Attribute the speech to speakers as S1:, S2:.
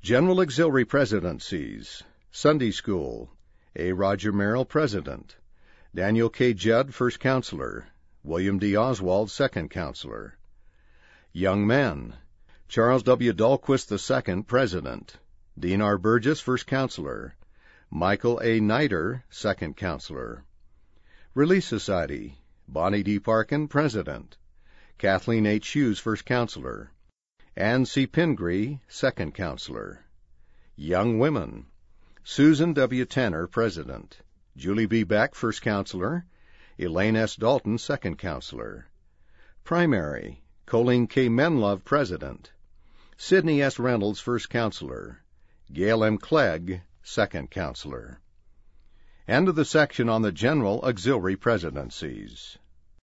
S1: General Auxiliary Presidencies. Sunday School. A. Roger Merrill, President. Daniel K. Judd, First Counselor. William D. Oswald, Second Counselor. Young Men. Charles W. Dahlquist II, President. Dean R. Burgess, First Counselor. Michael A. Niter, Second Counselor. Relief Society. Bonnie D. Parkin, President. Kathleen H. Hughes, First Counselor. Ann C. Pingree, Second Counselor. Young Women. Susan W. Tanner, President. Julie B. Beck, First Counselor. Elaine S. Dalton, Second Counselor. Primary. Colleen K. Menlove, President. Sidney S. Reynolds, First Counselor. Gail M. Clegg, Second Counselor. End of the section on the General Auxiliary Presidencies.